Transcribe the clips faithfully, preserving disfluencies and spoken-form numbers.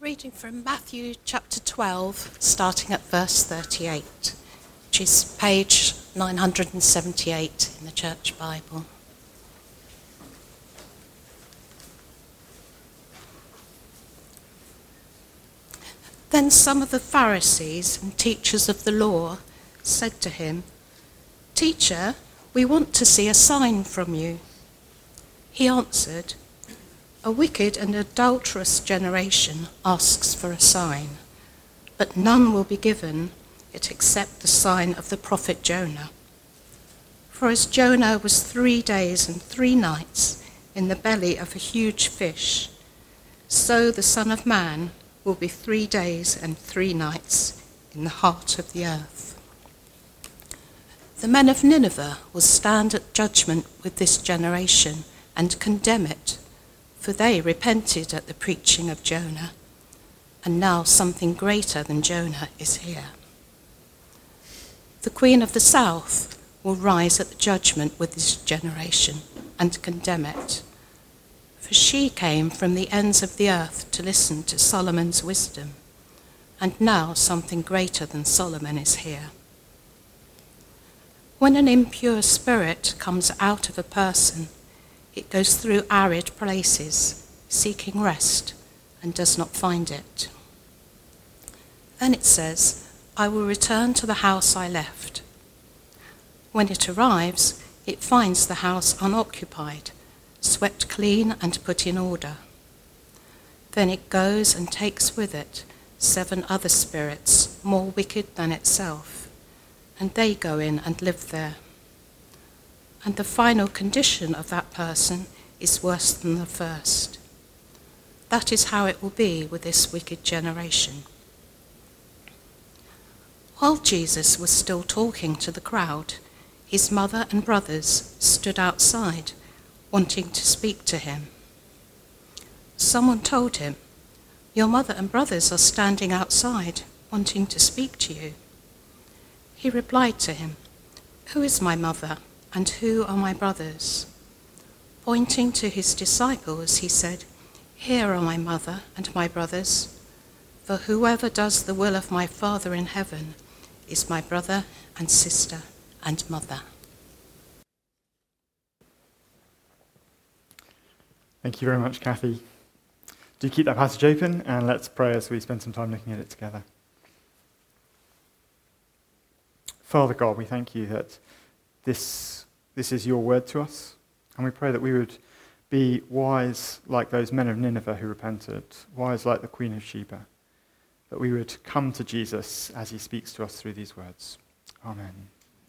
Reading from Matthew chapter twelve, starting at verse thirty-eight, which is page nine hundred seventy-eight in the Church Bible. Then some of the Pharisees and teachers of the law said to him, "Teacher, we want to see a sign from you." He answered, "A wicked and adulterous generation asks for a sign, but none will be given it except the sign of the prophet Jonah. For as Jonah was three days and three nights in the belly of a huge fish, so the Son of Man will be three days and three nights in the heart of the earth. The men of Nineveh will stand at judgment with this generation and condemn it, for they repented at the preaching of Jonah, and now something greater than Jonah is here. The Queen of the South will rise at the judgment with this generation and condemn it, for she came from the ends of the earth to listen to Solomon's wisdom, and now something greater than Solomon is here. When an impure spirit comes out of a person, it goes through arid places, seeking rest, and does not find it. Then it says, 'I will return to the house I left.' When it arrives, it finds the house unoccupied, swept clean and put in order. Then it goes and takes with it seven other spirits more wicked than itself, and they go in and live there. And the final condition of that person is worse than the first. That is how it will be with this wicked generation." While Jesus was still talking to the crowd, his mother and brothers stood outside, wanting to speak to him. Someone told him, "Your mother and brothers are standing outside, wanting to speak to you." He replied to him, "Who is my mother? And who are my brothers?" Pointing to his disciples, he said, "Here are my mother and my brothers. For whoever does the will of my Father in heaven is my brother and sister and mother." Thank you very much, Kathy. Do keep that passage open, and let's pray as we spend some time looking at it together. Father God, we thank you that this This is your word to us, and we pray that we would be wise like those men of Nineveh who repented, wise like the Queen of Sheba, that we would come to Jesus as he speaks to us through these words. Amen.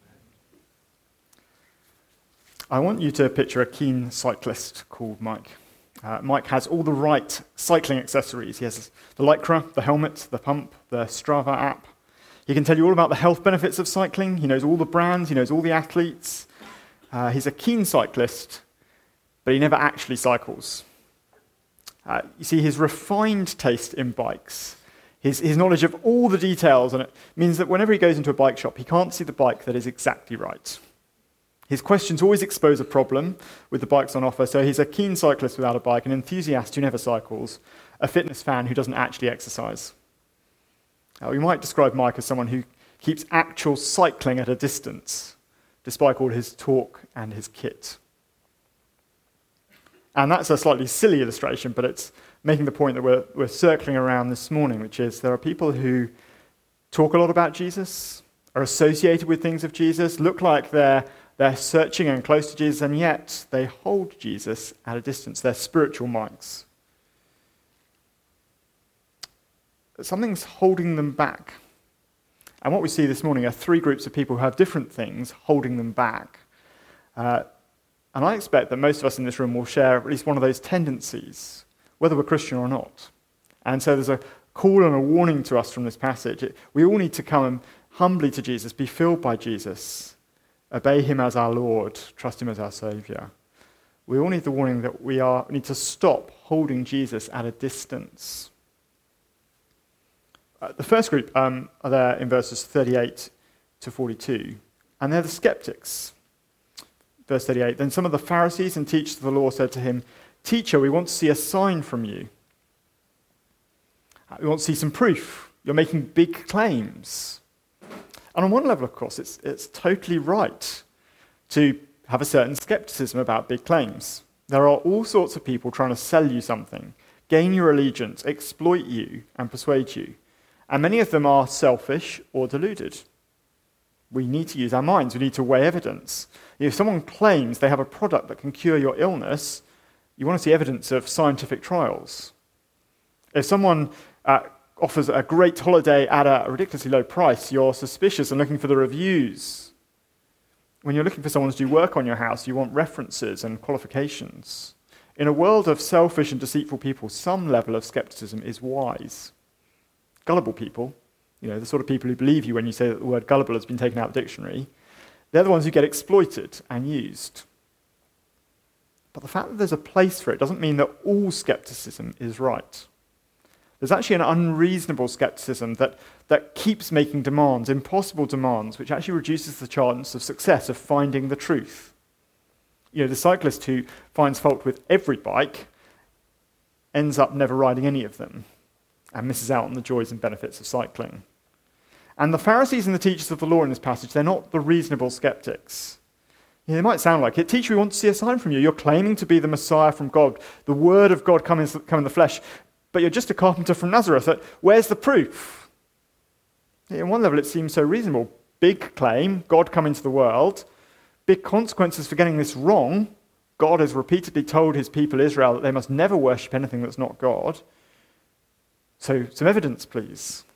I want you to picture a keen cyclist called Mike. Uh, Mike has all the right cycling accessories. He has the Lycra, the helmet, the pump, the Strava app. He can tell you all about the health benefits of cycling. He knows all the brands. He knows all the athletes. Uh, he's a keen cyclist, but he never actually cycles. Uh, you see, his refined taste in bikes, his, his knowledge of all the details on it, means that whenever he goes into a bike shop, he can't see the bike that is exactly right. His questions always expose a problem with the bikes on offer, so he's a keen cyclist without a bike, an enthusiast who never cycles, a fitness fan who doesn't actually exercise. Uh, we might describe Mike as someone who keeps actual cycling at a distance, despite all his talk and his kit. And that's a slightly silly illustration, but it's making the point that we're, we're circling around this morning, which is there are people who talk a lot about Jesus, are associated with things of Jesus, look like they're, they're searching and close to Jesus, and yet they hold Jesus at a distance. They're spiritual mics. Something's holding them back. And what we see this morning are three groups of people who have different things holding them back. Uh, and I expect that most of us in this room will share at least one of those tendencies, whether we're Christian or not. And so there's a call and a warning to us from this passage. It, we all need to come humbly to Jesus, be filled by Jesus, obey him as our Lord, trust him as our Saviour. We all need the warning that we are we need to stop holding Jesus at a distance. Uh, the first group um, are there in verses thirty-eight to forty-two, and they're the skeptics. Verse thirty-eight, then some of the Pharisees and teachers of the law said to him, "Teacher, we want to see a sign from you." We want to see some proof. You're making big claims. And on one level, of course, it's, it's totally right to have a certain skepticism about big claims. There are all sorts of people trying to sell you something, gain your allegiance, exploit you, and persuade you. And many of them are selfish or deluded. We need to use our minds. We need to weigh evidence. If someone claims they have a product that can cure your illness, you want to see evidence of scientific trials. If someone uh, offers a great holiday at a ridiculously low price, you're suspicious and looking for the reviews. When you're looking for someone to do work on your house, you want references and qualifications. In a world of selfish and deceitful people, some level of skepticism is wise. Gullible people, you know, the sort of people who believe you when you say that the word gullible has been taken out of the dictionary, they're the ones who get exploited and used. But the fact that there's a place for it doesn't mean that all skepticism is right. There's actually an unreasonable skepticism that, that keeps making demands, impossible demands, which actually reduces the chance of success of finding the truth. You know, the cyclist who finds fault with every bike ends up never riding any of them and misses out on the joys and benefits of cycling. And the Pharisees and the teachers of the law in this passage, they're not the reasonable skeptics. You know, they might sound like it. Teacher, we want to see a sign from you. You're claiming to be the Messiah from God, the Word of God come in, come in the flesh, but you're just a carpenter from Nazareth. Where's the proof? On one level, it seems so reasonable. Big claim, God come into the world. Big consequences for getting this wrong. God has repeatedly told his people Israel that they must never worship anything that's not God. So, some evidence, please.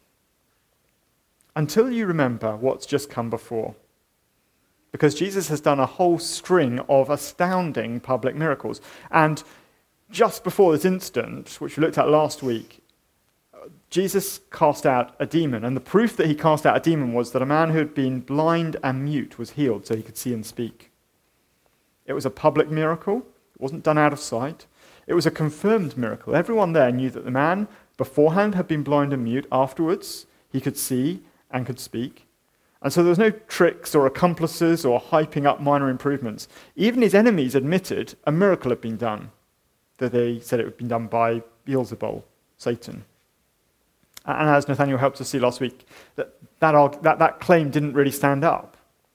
Until you remember what's just come before. Because Jesus has done a whole string of astounding public miracles. And just before this incident, which we looked at last week, Jesus cast out a demon. And the proof that he cast out a demon was that a man who had been blind and mute was healed so he could see and speak. It was a public miracle. It wasn't done out of sight. It was a confirmed miracle. Everyone there knew that the man beforehand had been blind and mute. Afterwards, he could see and could speak. And so there was no tricks or accomplices or hyping up minor improvements. Even his enemies admitted a miracle had been done, that they said it had been done by Beelzebul, Satan. And as Nathaniel helped us see last week, that, that, that, that claim didn't really stand up.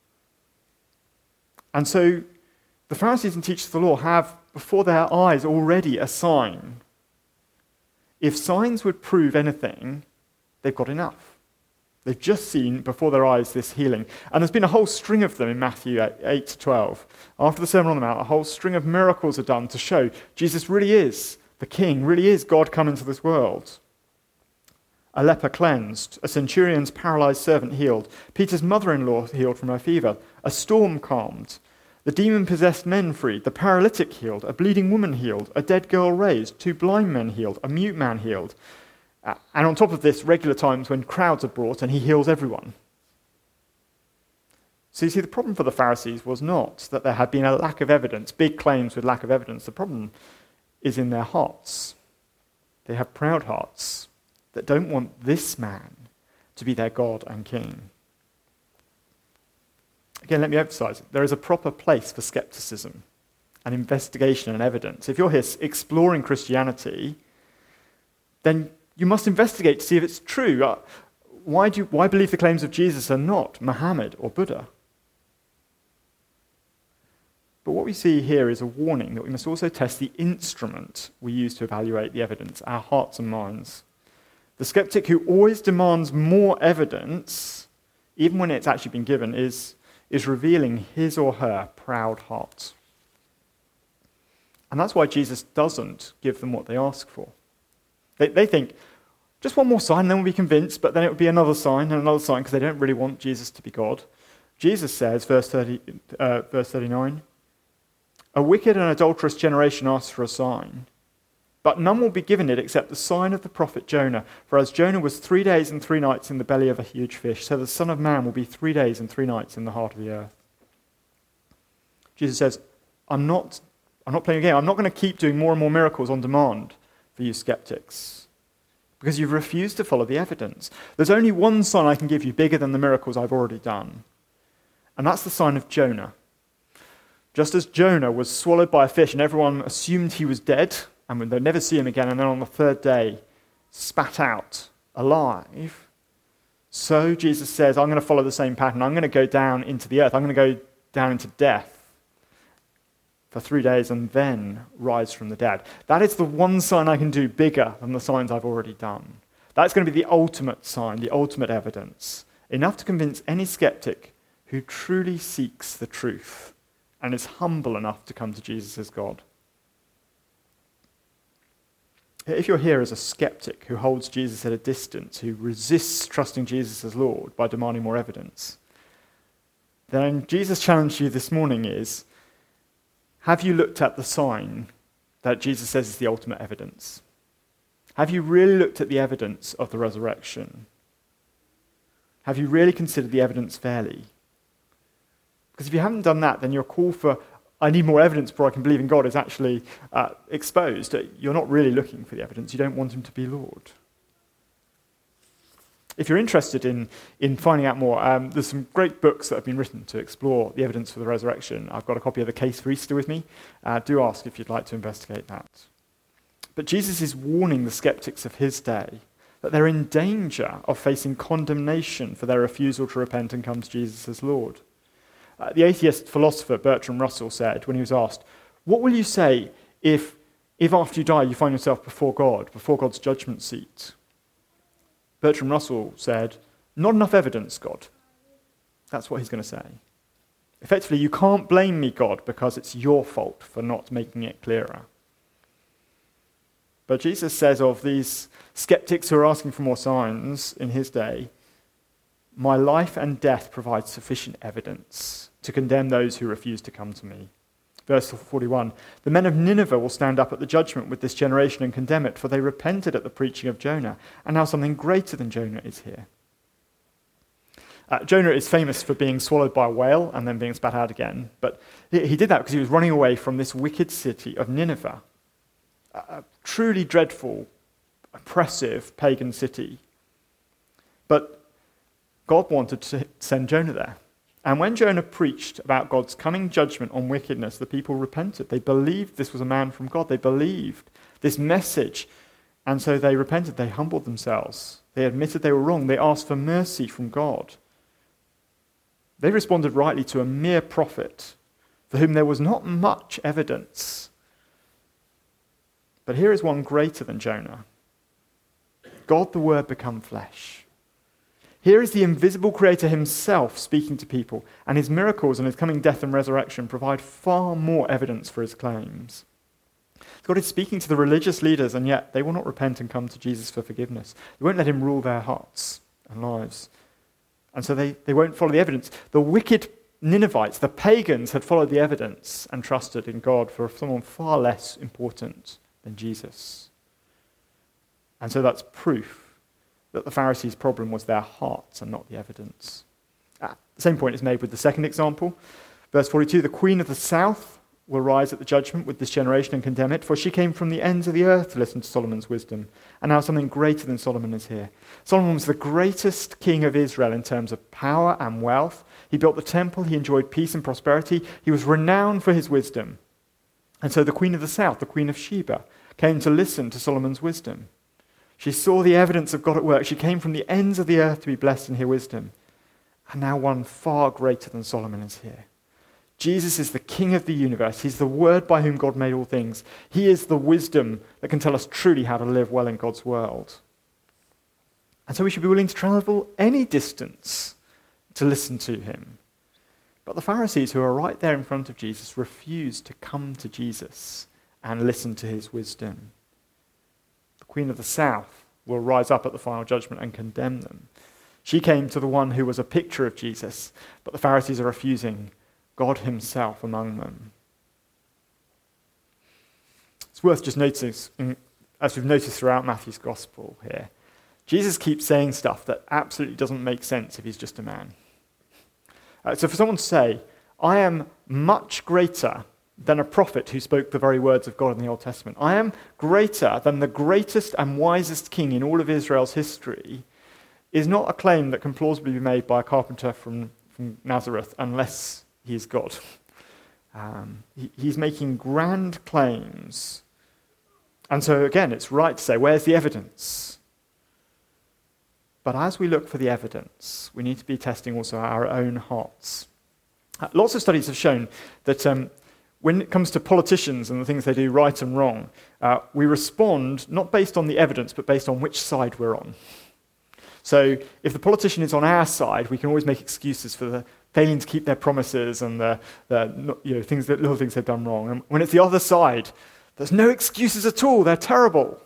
And so the Pharisees and teachers of the law have before their eyes already a sign. If signs would prove anything, they've got enough. They've just seen before their eyes this healing. And there's been a whole string of them in Matthew eight to twelve. After the Sermon on the Mount, a whole string of miracles are done to show Jesus really is the King, really is God come into this world. A leper cleansed, a centurion's paralyzed servant healed, Peter's mother-in-law healed from her fever, a storm calmed, the demon-possessed men freed, the paralytic healed, a bleeding woman healed, a dead girl raised, two blind men healed, a mute man healed. And on top of this, regular times when crowds are brought and he heals everyone. So you see, the problem for the Pharisees was not that there had been a lack of evidence, big claims with lack of evidence. The problem is in their hearts. They have proud hearts that don't want this man to be their God and King. Again, let me emphasize, there is a proper place for skepticism and investigation and evidence. If you're here exploring Christianity, then you must investigate to see if it's true. Uh, why do you, why believe the claims of Jesus are not Muhammad or Buddha? But what we see here is a warning that we must also test the instrument we use to evaluate the evidence, our hearts and minds. The skeptic who always demands more evidence, even when it's actually been given, is, is revealing his or her proud heart. And that's why Jesus doesn't give them what they ask for. They, they think, just one more sign, and then we'll be convinced, but then it would be another sign and another sign, because they don't really want Jesus to be God. Jesus says, verse, thirty, uh, verse thirty-nine, a wicked and adulterous generation asks for a sign, but none will be given it except the sign of the prophet Jonah. For as Jonah was three days and three nights in the belly of a huge fish, so the Son of Man will be three days and three nights in the heart of the earth. Jesus says, I'm not, I'm not playing a game. I'm not going to keep doing more and more miracles on demand for you skeptics, because you've refused to follow the evidence. There's only one sign I can give you bigger than the miracles I've already done, and that's the sign of Jonah. Just as Jonah was swallowed by a fish and everyone assumed he was dead, and they'd never see him again, and then on the third day spat out alive. So Jesus says, I'm going to follow the same pattern. I'm going to go down into the earth. I'm going to go down into death for three days and then rise from the dead. That is the one sign I can do bigger than the signs I've already done. That's going to be the ultimate sign, the ultimate evidence, enough to convince any skeptic who truly seeks the truth and is humble enough to come to Jesus as God. If you're here as a skeptic who holds Jesus at a distance, who resists trusting Jesus as Lord by demanding more evidence, then Jesus' challenge to you this morning is, have you looked at the sign that Jesus says is the ultimate evidence? Have you really looked at the evidence of the resurrection? Have you really considered the evidence fairly? Because if you haven't done that, then your call for, I need more evidence before I can believe in God, is actually uh, exposed. You're not really looking for the evidence. You don't want him to be Lord. If you're interested in, in finding out more, um, there's some great books that have been written to explore the evidence for the resurrection. I've got a copy of The Case for Easter with me. Uh, do ask if you'd like to investigate that. But Jesus is warning the skeptics of his day that they're in danger of facing condemnation for their refusal to repent and come to Jesus as Lord. Uh, the atheist philosopher Bertrand Russell said, when he was asked, what will you say if, if after you die you find yourself before God, before God's judgment seat? Bertrand Russell said, not enough evidence, God. That's what he's going to say. Effectively, you can't blame me, God, because it's your fault for not making it clearer. But Jesus says of these skeptics who are asking for more signs in his day, my life and death provide sufficient evidence to condemn those who refuse to come to me. Verse forty-one, the men of Nineveh will stand up at the judgment with this generation and condemn it, for they repented at the preaching of Jonah, and now something greater than Jonah is here. Uh, Jonah is famous for being swallowed by a whale and then being spat out again, but he, he did that because he was running away from this wicked city of Nineveh, a, a truly dreadful, oppressive pagan city. But God wanted to send Jonah there. And when Jonah preached about God's coming judgment on wickedness, the people repented. They believed this was a man from God. They believed this message. And so they repented. They humbled themselves. They admitted they were wrong. They asked for mercy from God. They responded rightly to a mere prophet for whom there was not much evidence. But here is one greater than Jonah. God the Word become flesh. Here is the invisible Creator himself speaking to people, and his miracles and his coming death and resurrection provide far more evidence for his claims. God is speaking to the religious leaders, and yet they will not repent and come to Jesus for forgiveness. They won't let him rule their hearts and lives. And so they, they won't follow the evidence. The wicked Ninevites, the pagans, had followed the evidence and trusted in God for someone far less important than Jesus. And so that's proof that the Pharisees' problem was their hearts and not the evidence. Ah, the same point is made with the second example. Verse forty-two, the queen of the south will rise at the judgment with this generation and condemn it, for she came from the ends of the earth to listen to Solomon's wisdom. And now something greater than Solomon is here. Solomon was the greatest king of Israel in terms of power and wealth. He built the temple, he enjoyed peace and prosperity. He was renowned for his wisdom. And so the queen of the south, the queen of Sheba, came to listen to Solomon's wisdom. She saw the evidence of God at work. She came from the ends of the earth to be blessed and hear wisdom. And now one far greater than Solomon is here. Jesus is the King of the universe. He's the Word by whom God made all things. He is the wisdom that can tell us truly how to live well in God's world. And so we should be willing to travel any distance to listen to him. But the Pharisees, who are right there in front of Jesus, refused to come to Jesus and listen to his wisdom. Queen of the south will rise up at the final judgment and condemn them. She came to the one who was a picture of Jesus, but the Pharisees are refusing God himself among them. It's worth just noticing, as we've noticed throughout Matthew's gospel here, Jesus keeps saying stuff that absolutely doesn't make sense if he's just a man. Uh, so for someone to say, I am much greater than a prophet who spoke the very words of God in the Old Testament. I am greater than the greatest and wisest king in all of Israel's history is not a claim that can plausibly be made by a carpenter from, from Nazareth unless he is God. Um, he, he's making grand claims. And so again, it's right to say, where's the evidence? But as we look for the evidence, we need to be testing also our own hearts. Uh, lots of studies have shown that um, when it comes to politicians and the things they do right and wrong, uh, we respond not based on the evidence, but based on which side we're on. So if the politician is on our side, we can always make excuses for the failing to keep their promises and the, the you know, things that little things they've done wrong. And when it's the other side, there's no excuses at all. They're terrible.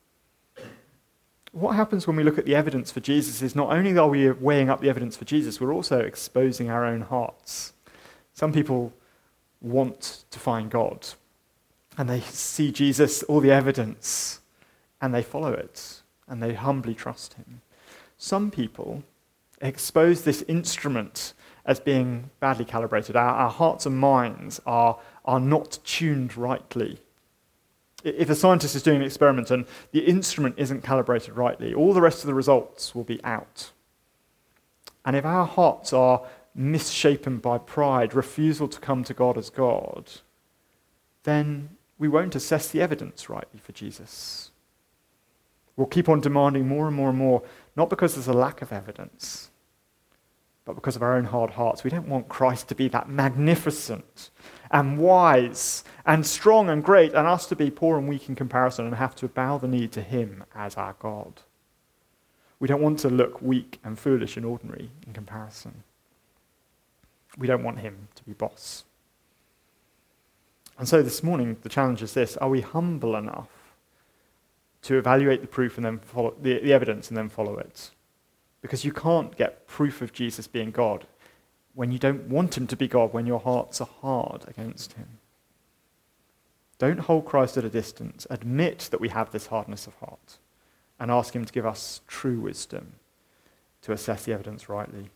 What happens when we look at the evidence for Jesus is not only are we weighing up the evidence for Jesus, we're also exposing our own hearts. Some people want to find God, and they see Jesus, all the evidence, and they follow it, and they humbly trust him. Some people expose this instrument as being badly calibrated. Our, our hearts and minds are, are not tuned rightly. If a scientist is doing an experiment and the instrument isn't calibrated rightly, all the rest of the results will be out. And if our hearts are misshapen by pride, refusal to come to God as God, then we won't assess the evidence rightly for Jesus. We'll keep on demanding more and more and more, not because there's a lack of evidence, but because of our own hard hearts. We don't want Christ to be that magnificent and wise and strong and great, and us to be poor and weak in comparison and have to bow the knee to him as our God. We don't want to look weak and foolish and ordinary in comparison. We don't want him to be boss. And so this morning, the challenge is this: are we humble enough to evaluate the proof and then follow the, the evidence and then follow it? Because you can't get proof of Jesus being God when you don't want him to be God, when your hearts are hard against him. Don't hold Christ at a distance. Admit that we have this hardness of heart and ask him to give us true wisdom to assess the evidence rightly.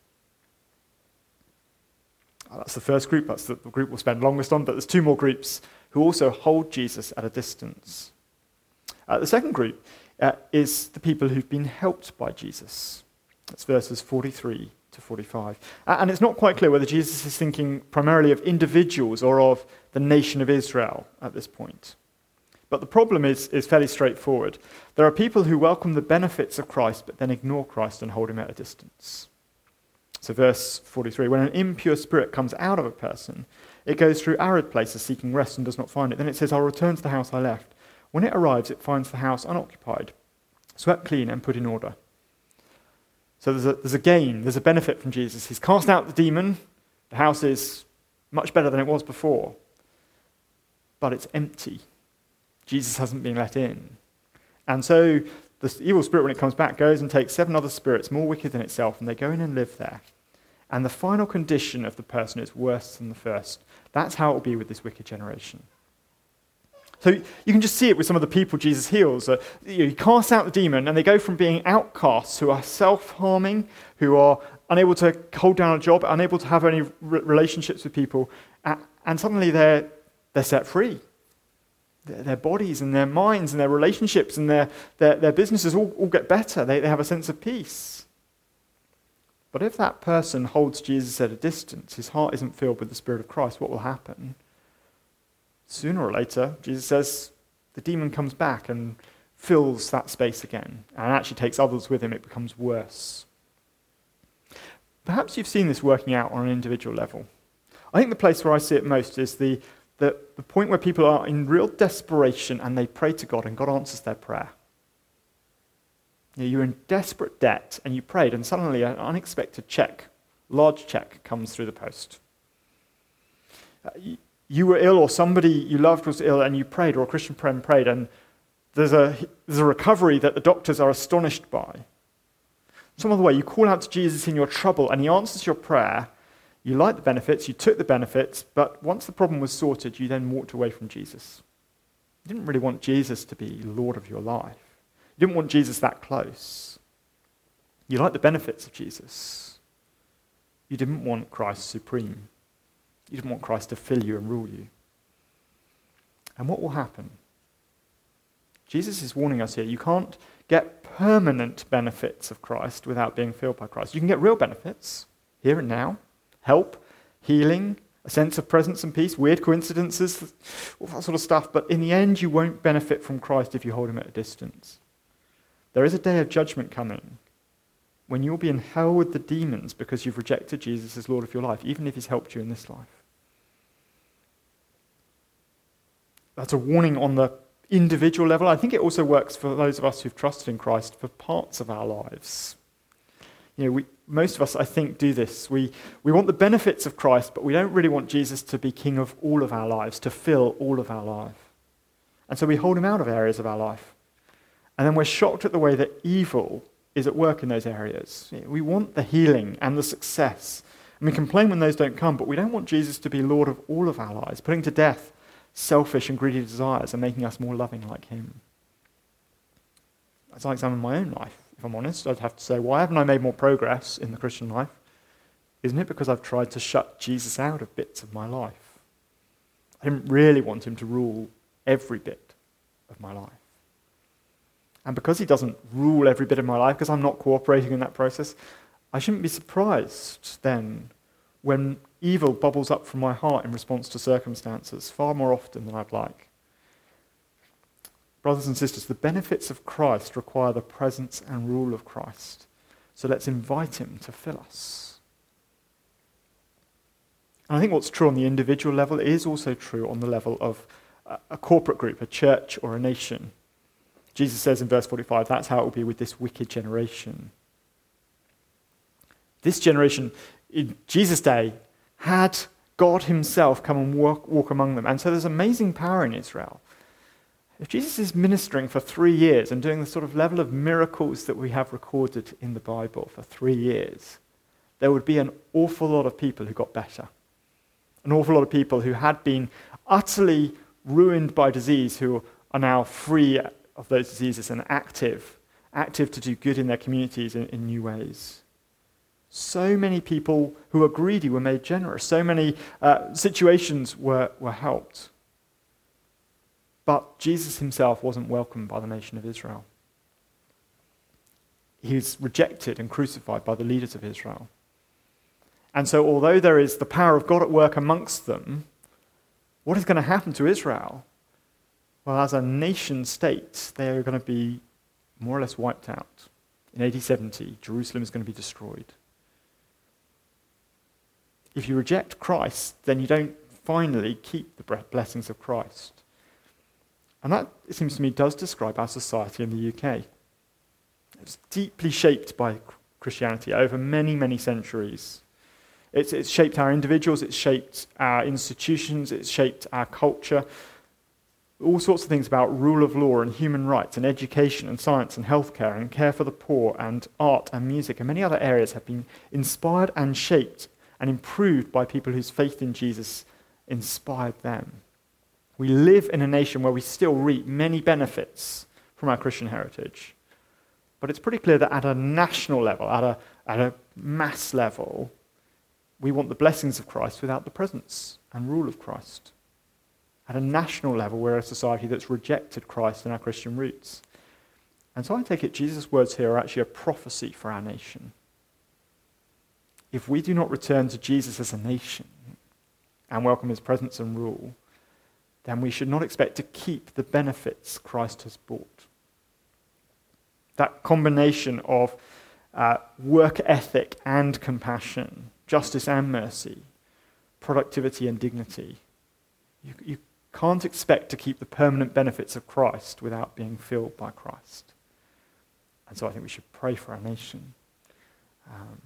That's the first group. That's the group we'll spend longest on, but there's two more groups who also hold Jesus at a distance. Uh, the second group uh, is the people who've been helped by Jesus. That's verses forty-three to forty-five. Uh, and it's not quite clear whether Jesus is thinking primarily of individuals or of the nation of Israel at this point. But the problem is, is fairly straightforward. There are people who welcome the benefits of Christ but then ignore Christ and hold him at a distance. So verse forty-three, when an impure spirit comes out of a person, it goes through arid places seeking rest and does not find it. Then it says, I'll return to the house I left. When it arrives, it finds the house unoccupied, swept clean and put in order. So there's a, there's a gain, there's a benefit from Jesus. He's cast out the demon. The house is much better than it was before. But it's empty. Jesus hasn't been let in. And so the evil spirit, when it comes back, goes and takes seven other spirits more wicked than itself, and they go in and live there. And the final condition of the person is worse than the first. That's how it will be with this wicked generation. So you can just see it with some of the people Jesus heals. Uh, you know, he casts out the demon, and they go from being outcasts who are self-harming, who are unable to hold down a job, unable to have any re- relationships with people, uh, and suddenly they're they're set free. Their, their bodies and their minds and their relationships and their their, their businesses all, all get better. They, they have a sense of peace. But if that person holds Jesus at a distance, his heart isn't filled with the Spirit of Christ, what will happen? Sooner or later, Jesus says, the demon comes back and fills that space again and actually takes others with him. It becomes worse. Perhaps you've seen this working out on an individual level. I think the place where I see it most is the, the, the point where people are in real desperation and they pray to God and God answers their prayer. You know, you're in desperate debt and you prayed and suddenly an unexpected check, large check, comes through the post. Uh, you, You were ill, or somebody you loved was ill, and you prayed, or a Christian friend prayed, and there's a there's a recovery that the doctors are astonished by. Some other way, you call out to Jesus in your trouble, and he answers your prayer. You like the benefits, you took the benefits, but once the problem was sorted, you then walked away from Jesus. You didn't really want Jesus to be Lord of your life. You didn't want Jesus that close. You liked the benefits of Jesus. You didn't want Christ supreme. You didn't want Christ to fill you and rule you. And what will happen? Jesus is warning us here. You can't get permanent benefits of Christ without being filled by Christ. You can get real benefits, here and now, help, healing, a sense of presence and peace, weird coincidences, all that sort of stuff. But in the end, you won't benefit from Christ if you hold him at a distance. There is a day of judgment coming when you'll be in hell with the demons because you've rejected Jesus as Lord of your life, even if he's helped you in this life. That's a warning on the individual level. I think it also works for those of us who've trusted in Christ for parts of our lives. You know, we, most of us, I think, do this. We, we want the benefits of Christ, but we don't really want Jesus to be king of all of our lives, to fill all of our life. And so we hold him out of areas of our life. And then we're shocked at the way that evil is at work in those areas. You know, we want the healing and the success. And we complain when those don't come, but we don't want Jesus to be Lord of all of our lives, putting to death selfish and greedy desires and making us more loving like him. As I examine my own life, if I'm honest, I'd have to say, why haven't I made more progress in the Christian life? Isn't it because I've tried to shut Jesus out of bits of my life? I didn't really want him to rule every bit of my life. And because he doesn't rule every bit of my life, because I'm not cooperating in that process, I shouldn't be surprised then when evil bubbles up from my heart in response to circumstances far more often than I'd like. Brothers and sisters, the benefits of Christ require the presence and rule of Christ. So let's invite him to fill us. And I think what's true on the individual level is also true on the level of a corporate group, a church or a nation. Jesus says in verse forty-five, that's how it will be with this wicked generation. This generation, in Jesus' day, had God himself come and walk, walk among them. And so there's amazing power in Israel. If Jesus is ministering for three years and doing the sort of level of miracles that we have recorded in the Bible for three years, there would be an awful lot of people who got better. An awful lot of people who had been utterly ruined by disease who are now free of those diseases and active, active to do good in their communities in, in new ways. So many people who were greedy were made generous. So many uh, situations were, were helped. But Jesus himself wasn't welcomed by the nation of Israel. He was rejected and crucified by the leaders of Israel. And so although there is the power of God at work amongst them, what is going to happen to Israel? Well, as a nation state, they are going to be more or less wiped out. In A D seventy, Jerusalem is going to be destroyed. If you reject Christ, then you don't finally keep the blessings of Christ. And that, it seems to me, does describe our society in the U K. It's deeply shaped by Christianity over many, many centuries. It's, it's shaped our individuals, it's shaped our institutions, it's shaped our culture. All sorts of things about rule of law and human rights and education and science and healthcare and care for the poor and art and music and many other areas have been inspired and shaped and improved by people whose faith in Jesus inspired them. We live in a nation where we still reap many benefits from our Christian heritage. But it's pretty clear that at a national level, at a, at a mass level, we want the blessings of Christ without the presence and rule of Christ. At a national level, we're a society that's rejected Christ and our Christian roots. And so I take it Jesus' words here are actually a prophecy for our nation. If we do not return to Jesus as a nation and welcome his presence and rule, then we should not expect to keep the benefits Christ has brought. That combination of uh, work ethic and compassion, justice and mercy, productivity and dignity, you, you can't expect to keep the permanent benefits of Christ without being filled by Christ. And so I think we should pray for our nation. Um,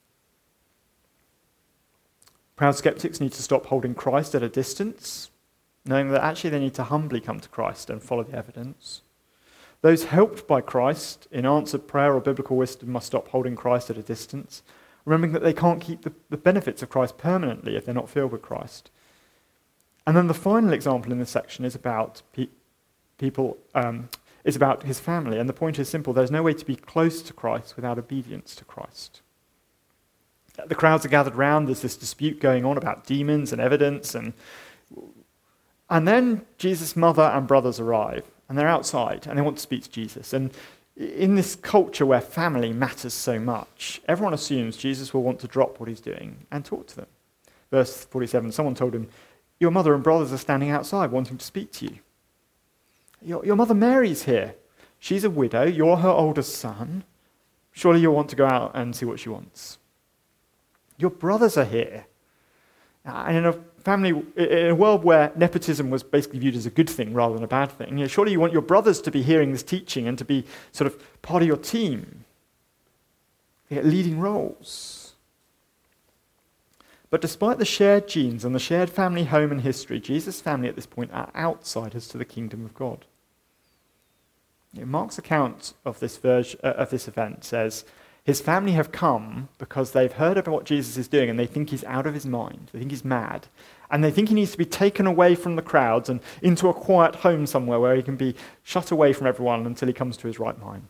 proud skeptics need to stop holding Christ at a distance, knowing that actually they need to humbly come to Christ and follow the evidence. Those helped by Christ in answered prayer or biblical wisdom must stop holding Christ at a distance, remembering that they can't keep the, the benefits of Christ permanently if they're not filled with Christ. And then the final example in this section is about pe- people, um, is about his family. And the point is simple. There's no way to be close to Christ without obedience to Christ. The crowds are gathered round. There's this dispute going on about demons and evidence. And, and then Jesus' mother and brothers arrive. And they're outside. And they want to speak to Jesus. And in this culture where family matters so much, everyone assumes Jesus will want to drop what he's doing and talk to them. Verse forty-seven, someone told him, "Your mother and brothers are standing outside wanting to speak to you. Your, your mother Mary's here. She's a widow. You're her oldest son. Surely you'll want to go out and see what she wants. Your brothers are here. And in a family, in a world where nepotism was basically viewed as a good thing rather than a bad thing, you know, surely you want your brothers to be hearing this teaching and to be sort of part of your team. They get leading roles. But despite the shared genes and the shared family home and history, Jesus' family at this point are outsiders to the kingdom of God. You know, Mark's account of this, version, uh, of this event says, his family have come because they've heard about what Jesus is doing and they think he's out of his mind. They think he's mad. And they think he needs to be taken away from the crowds and into a quiet home somewhere where he can be shut away from everyone until he comes to his right mind.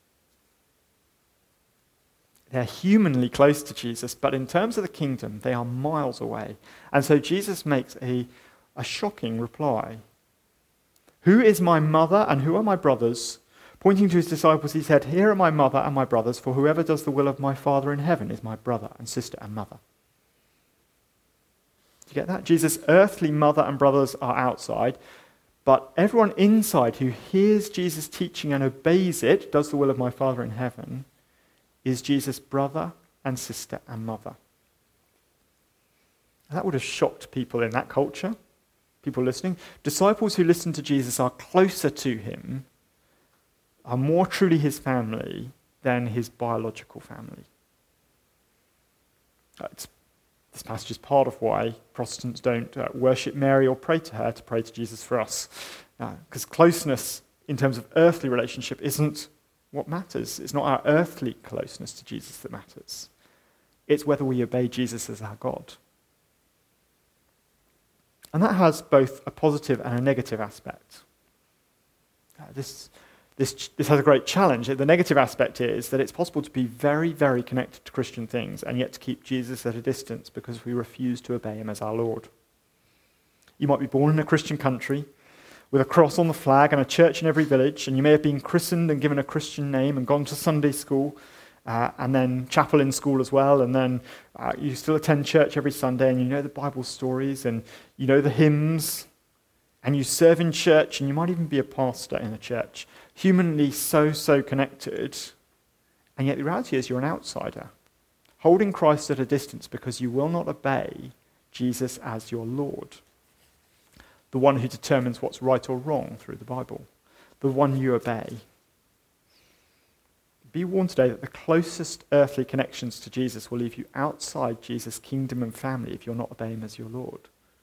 They're humanly close to Jesus, but in terms of the kingdom, they are miles away. And so Jesus makes a, a shocking reply. Who is my mother and who are my brothers? Pointing to his disciples, he said, here are my mother and my brothers, for whoever does the will of my Father in heaven is my brother and sister and mother. Do you get that? Jesus' earthly mother and brothers are outside, but everyone inside who hears Jesus' teaching and obeys it, does the will of my Father in heaven, is Jesus' brother and sister and mother. That would have shocked people in that culture, people listening. Disciples who listen to Jesus are closer to him, are more truly his family than his biological family. It's, this passage is part of why Protestants don't uh, worship Mary or pray to her to pray to Jesus for us. Because uh, closeness in terms of earthly relationship isn't what matters. It's not our earthly closeness to Jesus that matters. It's whether we obey Jesus as our God. And that has both a positive and a negative aspect. Uh, this This, this has a great challenge. The negative aspect is that it's possible to be very, very connected to Christian things and yet to keep Jesus at a distance because we refuse to obey him as our Lord. You might be born in a Christian country with a cross on the flag and a church in every village, and you may have been christened and given a Christian name and gone to Sunday school uh, and then chapel in school as well, and then uh, you still attend church every Sunday and you know the Bible stories and you know the hymns and you serve in church and you might even be a pastor in a church. Humanly so, so connected, and yet the reality is you're an outsider, holding Christ at a distance because you will not obey Jesus as your Lord, the one who determines what's right or wrong through the Bible, the one you obey. Be warned today that the closest earthly connections to Jesus will leave you outside Jesus' kingdom and family if you're not obeying him as your Lord.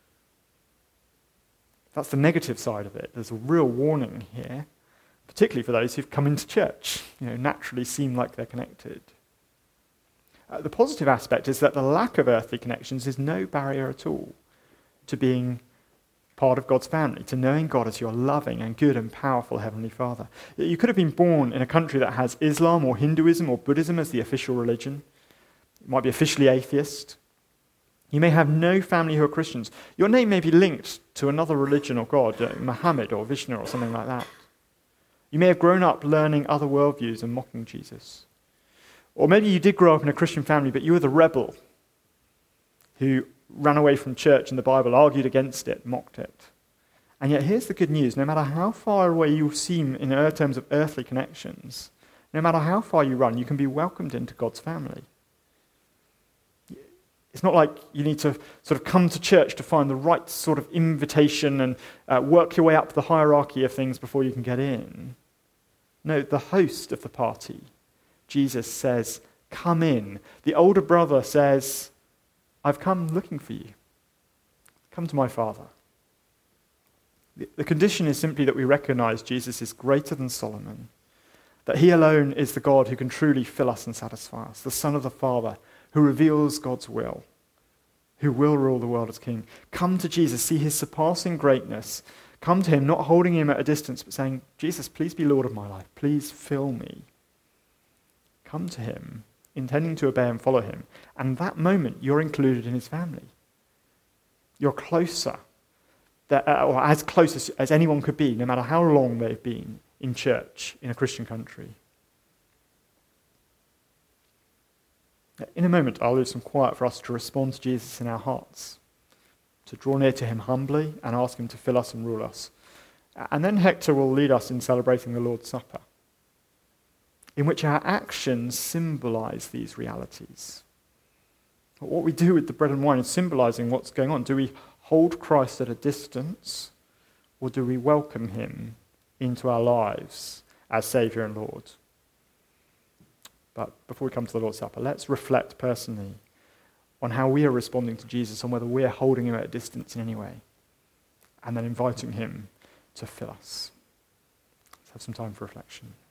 That's the negative side of it. There's a real warning here, particularly for those who've come into church, you know, naturally seem like they're connected. Uh, the positive aspect is that the lack of earthly connections is no barrier at all to being part of God's family, to knowing God as your loving and good and powerful Heavenly Father. You could have been born in a country that has Islam or Hinduism or Buddhism as the official religion. You might be officially atheist. You may have no family who are Christians. Your name may be linked to another religion or God, uh, Muhammad or Vishnu or something like that. You may have grown up learning other worldviews and mocking Jesus. Or maybe you did grow up in a Christian family, but you were the rebel who ran away from church and the Bible, argued against it, mocked it. And yet here's the good news. No matter how far away you seem in terms of earthly connections, no matter how far you run, you can be welcomed into God's family. It's not like you need to sort of come to church to find the right sort of invitation and uh, work your way up the hierarchy of things before you can get in. No, the host of the party, Jesus says, come in. The older brother says, I've come looking for you. Come to my Father. The, the condition is simply that we recognize Jesus is greater than Solomon, that he alone is the God who can truly fill us and satisfy us, the Son of the Father, who reveals God's will, who will rule the world as king. Come to Jesus, see his surpassing greatness. Come to him, not holding him at a distance, but saying, Jesus, please be Lord of my life. Please fill me. Come to him, intending to obey and follow him. And that moment, you're included in his family. You're closer, or as close as, as anyone could be, no matter how long they've been in church in a Christian country. In a moment, I'll leave some quiet for us to respond to Jesus in our hearts, to draw near to him humbly and ask him to fill us and rule us. And then Hector will lead us in celebrating the Lord's Supper. in which our actions symbolize these realities. What we do with the bread and wine is symbolizing what's going on. Do we hold Christ at a distance, or do we welcome him into our lives as Saviour and Lord? But before we come to the Lord's Supper, let's reflect personally on how we are responding to Jesus, on whether we're holding him at a distance in any way, and then inviting him to fill us. Let's have some time for reflection.